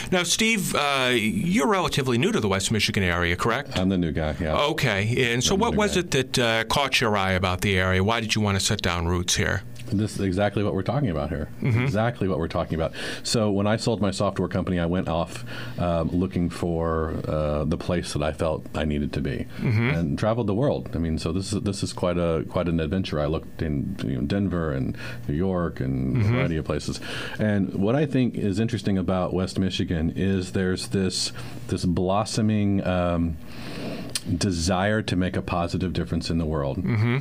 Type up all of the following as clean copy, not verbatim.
Now, Steve, you're relatively new to the West Michigan area, correct? I'm the new guy, yeah. Okay. And so what was it that caught your eye about the area? Why did you want to set down roots here? This is exactly what we're talking about here. Exactly what we're talking about. So when I sold my software company, I went off looking for the place that I felt I needed to be, and traveled the world. I mean, so this is quite an adventure. I looked in Denver and New York and a variety of places. And what I think is interesting about West Michigan is there's this blossoming desire to make a positive difference in the world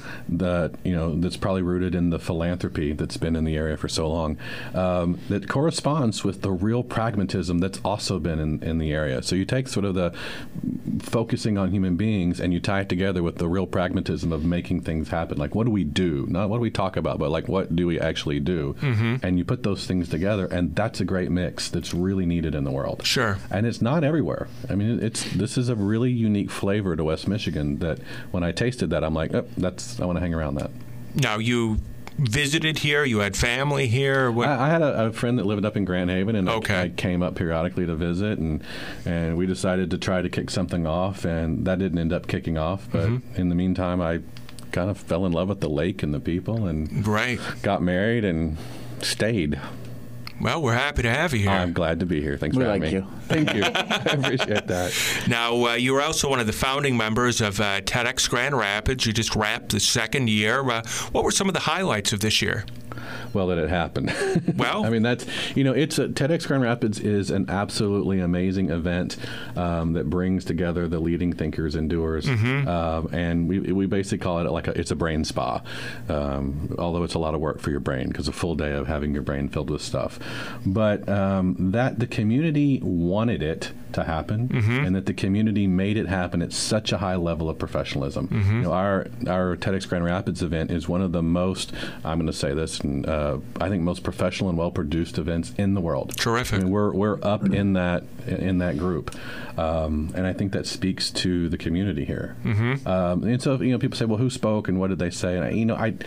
that's probably rooted in the philanthropy that's been in the area for so long, that corresponds with the real pragmatism that's also been in the area. So you take sort of the focusing on human beings and you tie it together with the real pragmatism of making things happen. Like, what do we do? Not what do we talk about, but like, what do we actually do? And you put those things together, and that's a great mix that's really needed in the world. Sure. And it's not everywhere. I mean, this is a really unique flavor to West Michigan that when I tasted that, I'm like, I want to hang around that. Now, you visited here? You had family here? I had a friend that lived up in Grand Haven, and I came up periodically to visit, and we decided to try to kick something off, and that didn't end up kicking off. But in the meantime, I kind of fell in love with the lake and the people, and got married and stayed. Well, we're happy to have you here. I'm glad to be here. Thanks for having me. You. Thank you. I appreciate that. Now, you are also one of the founding members of TEDx Grand Rapids. You just wrapped the second year. What were some of the highlights of this year? Well, that it happened. Well, I mean, it's TEDx Grand Rapids is an absolutely amazing event that brings together the leading thinkers and doers, and we basically call it it's a brain spa, although it's a lot of work for your brain because a full day of having your brain filled with stuff. But that the community wanted it to happen, and that the community made it happen at such a high level of professionalism. Our TEDx Grand Rapids event is one of the most, I'm going to say this, I think most professional and well-produced events in the world. Terrific. I mean, we're up in that group, and I think that speaks to the community here. And so people say, well, who spoke and what did they say? And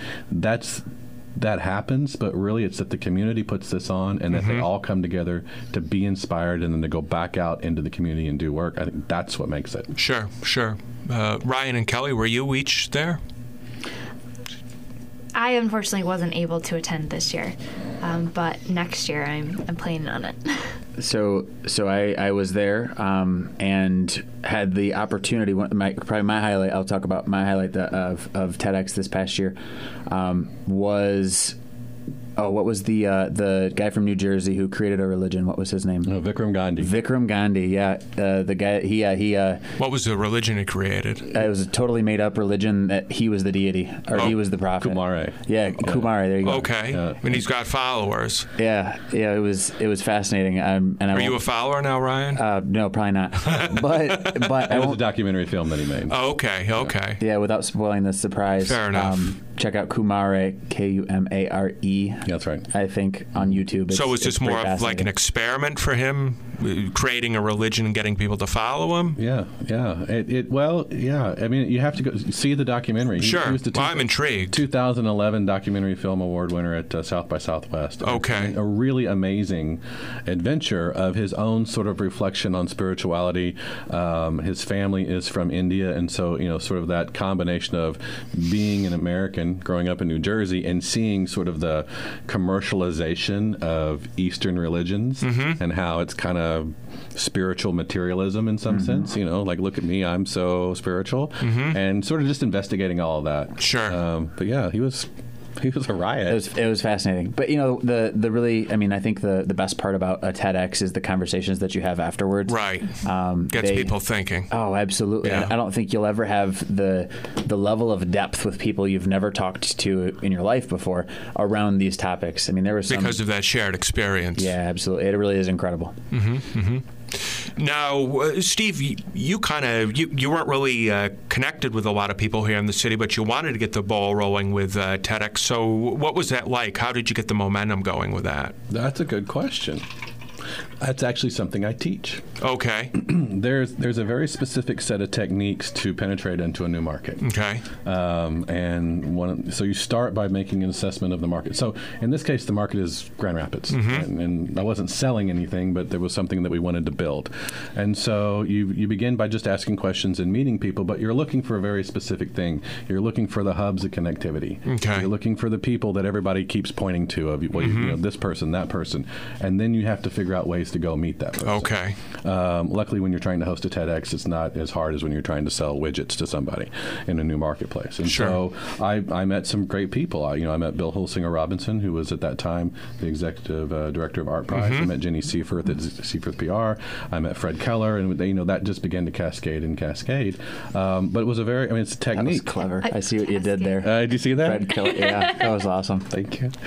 that happens, but really it's that the community puts this on and that they all come together to be inspired and then to go back out into the community and do work. I think that's what makes it. Sure. Ryan and Kelly, were you each there? I unfortunately wasn't able to attend this year, but next year I'm planning on it. So I was there and had the opportunity. Probably my highlight. I'll talk about my highlight of TEDx this past year was. Oh, what was the guy from New Jersey who created a religion? What was his name? Vikram Gandhi. Vikram Gandhi, yeah. The guy, he what was the religion he created? It was a totally made-up religion that he was the deity, or he was the prophet. Kumare. Yeah, Kumare, there you go. Okay, and he's got followers. Yeah, it was fascinating. Are you a follower now, Ryan? No, probably not. But it was a documentary film that he made. Oh, okay. Yeah, without spoiling the surprise. Fair enough. Check out Kumare, Kumare. That's right. I think on YouTube. So was this more of like an experiment for him, creating a religion and getting people to follow him? Yeah. I mean, you have to go see the documentary. Sure. He was the I'm intrigued. 2011 Documentary Film Award winner at South by Southwest. Okay. A really amazing adventure of his own sort of reflection on spirituality. His family is from India, and so sort of that combination of being an American, growing up in New Jersey, and seeing sort of the commercialization of Eastern religions and how it's kind of spiritual materialism in some sense, like, look at me, I'm so spiritual, and sort of just investigating all of that. Sure. But yeah, he was a riot. It was fascinating. But the really, I mean, I think the best part about a TEDx is the conversations that you have afterwards. Right. Gets people thinking. Oh, absolutely. Yeah. I don't think you'll ever have the level of depth with people you've never talked to in your life before around these topics. I mean, there was because of that shared experience. Yeah, absolutely. It really is incredible. Now, Steve, you weren't really connected with a lot of people here in the city, but you wanted to get the ball rolling with TEDx. So what was that like? How did you get the momentum going with that? That's a good question. That's actually something I teach. Okay. There's a very specific set of techniques to penetrate into a new market. Okay. So you start by making an assessment of the market. So in this case, the market is Grand Rapids, and I wasn't selling anything, but there was something that we wanted to build. And so you begin by just asking questions and meeting people, but you're looking for a very specific thing. You're looking for the hubs of connectivity. Okay. You're looking for the people that everybody keeps pointing to, of this person, that person, and then you have to figure out ways to go meet that person. Okay. Luckily, when you're trying to host a TEDx, it's not as hard as when you're trying to sell widgets to somebody in a new marketplace. And so I met some great people. I met Bill Holsinger Robinson, who was at that time the executive director of Art Prize. I met Jenny Seifert at Seifert PR. I met Fred Keller, and that just began to cascade and cascade. But it was it's a technique. That was clever. I see what you did there. Did you see that? Fred Keller. Yeah, that was awesome. Thank you.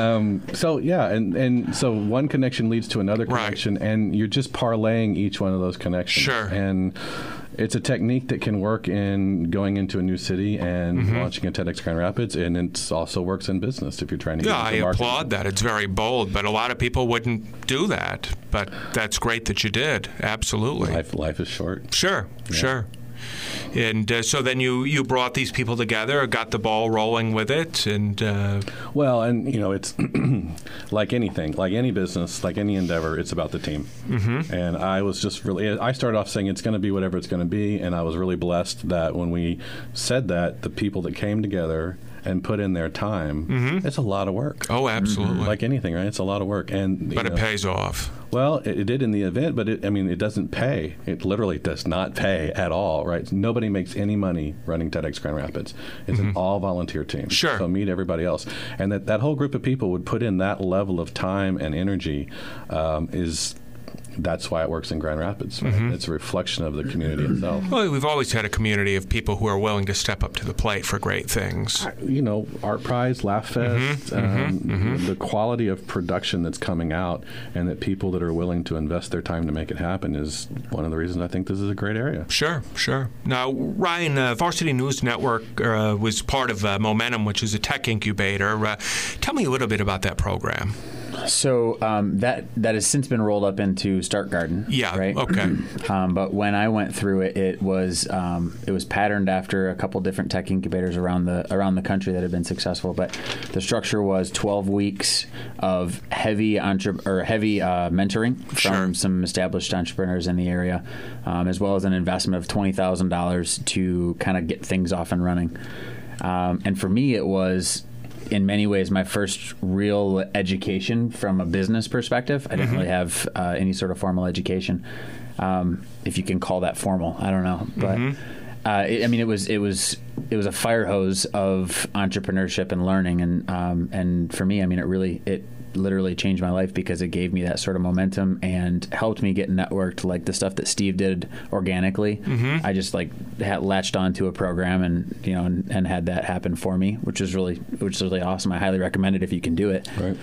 So one connection leads to another connection, and you're just parlaying each one of those connections. Sure. And it's a technique that can work in going into a new city and launching a TEDx Grand Rapids, and it also works in business if you're trying to get into I marketing. applaud that. It's very bold, but a lot of people wouldn't do that. But that's great that you did. Absolutely. Life is short. Sure. And so then you brought these people together, got the ball rolling with it, and it's like anything, like any business, like any endeavor, it's about the team. And I was just I started off saying it's going to be whatever it's going to be, and I was really blessed that when we said that, the people that came together and put in their time, it's a lot of work. Oh, absolutely. Like anything, right? It's a lot of work. But it pays off. Well, it did in the event, but it doesn't pay. It literally does not pay at all, right? Nobody makes any money running TEDx Grand Rapids. It's an all-volunteer team. Sure. So meet everybody else. And that whole group of people would put in that level of time and energy that's why it works in Grand Rapids. Right? It's a reflection of the community itself. Well, we've always had a community of people who are willing to step up to the plate for great things. Art Prize, Laugh Fest, the quality of production that's coming out, and that people that are willing to invest their time to make it happen is one of the reasons I think this is a great area. Sure. Now, Ryan, Varsity News Network was part of Momentum, which is a tech incubator. Tell me a little bit about that program. So that has since been rolled up into Start Garden. Yeah. Right. Okay. But when I went through it, it was patterned after a couple different tech incubators around the country that had been successful. But the structure was 12 weeks of heavy mentoring from some established entrepreneurs in the area, as well as an investment of $20,000 to kind of get things off and running. And for me, it was, in many ways, my first real education from a business perspective. I didn't really have any sort of formal education, if you can call that formal. I don't know, but it was a fire hose of entrepreneurship and learning, and for me, it literally changed my life because it gave me that sort of momentum and helped me get networked, like the stuff that Steve did organically. I just latched onto a program and had that happen for me, which is really awesome. I highly recommend it if you can do it. Right.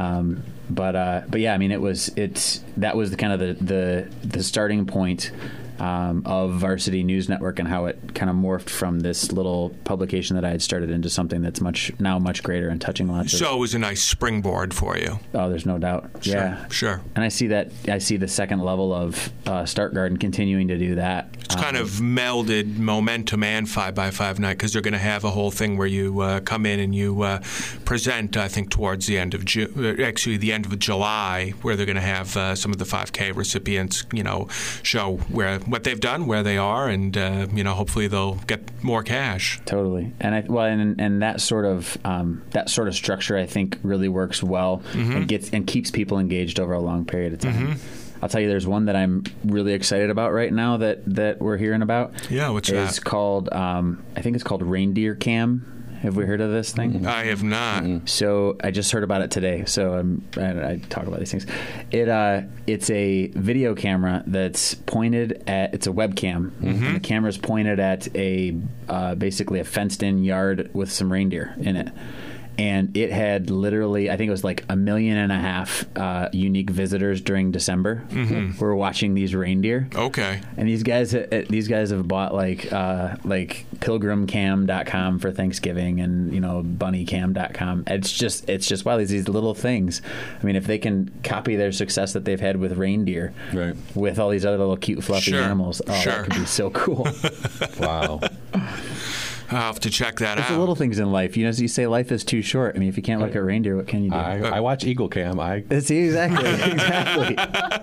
But yeah, that was the kind of the starting point of Varsity News Network, and how it kind of morphed from this little publication that I had started into something that's much greater and touching lots of... So it was a nice springboard for you. Oh, there's no doubt. Yeah. Sure. And I see the second level of Start Garden continuing to do that. It's kind of melded Momentum and 5x5 Night, because they're going to have a whole thing where you come in and you present, I think, towards the end of the end of July, where they're going to have some of the 5K recipients, show what they've done, where they are, and hopefully they'll get more cash. Totally. And that sort of structure, I think, really works well and keeps people engaged over a long period of time. I'll tell you, there's one that I'm really excited about right now that we're hearing about. Yeah, what's that? It's called, I think it's called Reindeer Cam. Have we heard of this thing? I have not. So I just heard about it today. So I talk about these things. It's a video camera that's pointed at. It's a webcam, and the camera's pointed at basically a fenced-in yard with some reindeer in it. and it had literally, I think it was like 1.5 million unique visitors during December who were watching these reindeer. Okay. And these guys have bought like pilgrimcam.com for Thanksgiving and bunnycam.com. It's just wow, these little things. I mean, if they can copy their success that they've had with reindeer, Right. with all these other little cute fluffy Sure. animals, Sure. that could be so cool. Wow. I'll have to check that It's out. the little things in life. You say life is too short. I mean, if you can't look at reindeer, what can you do? I watch Eagle Cam. See, exactly.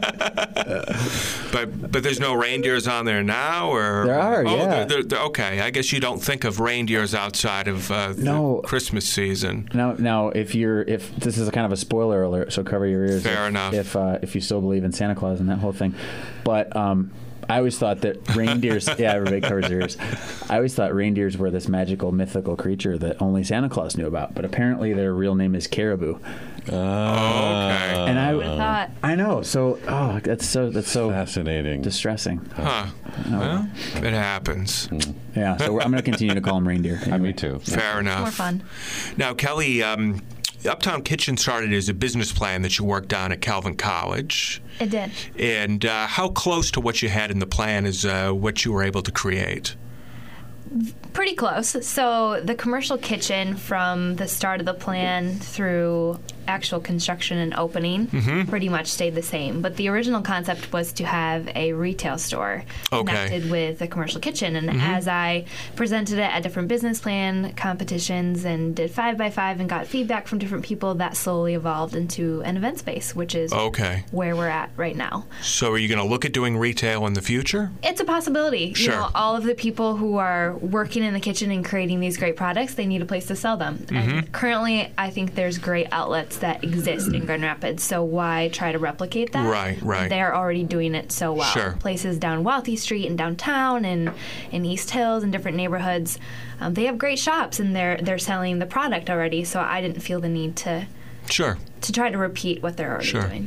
But there's no reindeers on there now, or There are, yeah. they're okay. I guess you don't think of reindeers outside of No. the Christmas season. Now, if this is a kind of a spoiler alert, so cover your ears. Fair enough. If you still believe in Santa Claus and that whole thing, but I always thought that reindeers. Yeah, everybody covers their ears. I always thought reindeers were this magical, mythical creature that only Santa Claus knew about. But apparently, their real name is caribou. Okay. And thought. I know. So, that's so Fascinating. distressing. Huh. Well, it happens. Yeah. So I'm going to continue to call them reindeer. Me too. Fair enough. More fun. Now, Kelly, Uptown Kitchen started as a business plan that you worked on at Calvin College. It did. And how close to what you had in the plan is what you were able to create? Pretty close. So the commercial kitchen, from the start of the plan through actual construction and opening, pretty much stayed the same. But the original concept was to have a retail store connected with the commercial kitchen. And as I presented it at different business plan competitions and did 5x5 and got feedback from different people, that slowly evolved into an event space, which is where we're at right now. So are you going to look at doing retail in the future? It's a possibility. Sure. All of the people who are working in the kitchen and creating these great products, they need a place to sell them. And currently, I think there's great outlets that exist in Grand Rapids, so why try to replicate that? Right. They're already doing it so well. Sure. Places down Wealthy Street and downtown and in East Hills and different neighborhoods, they have great shops and they're selling the product already, so I didn't feel the need to try to repeat what they're already doing.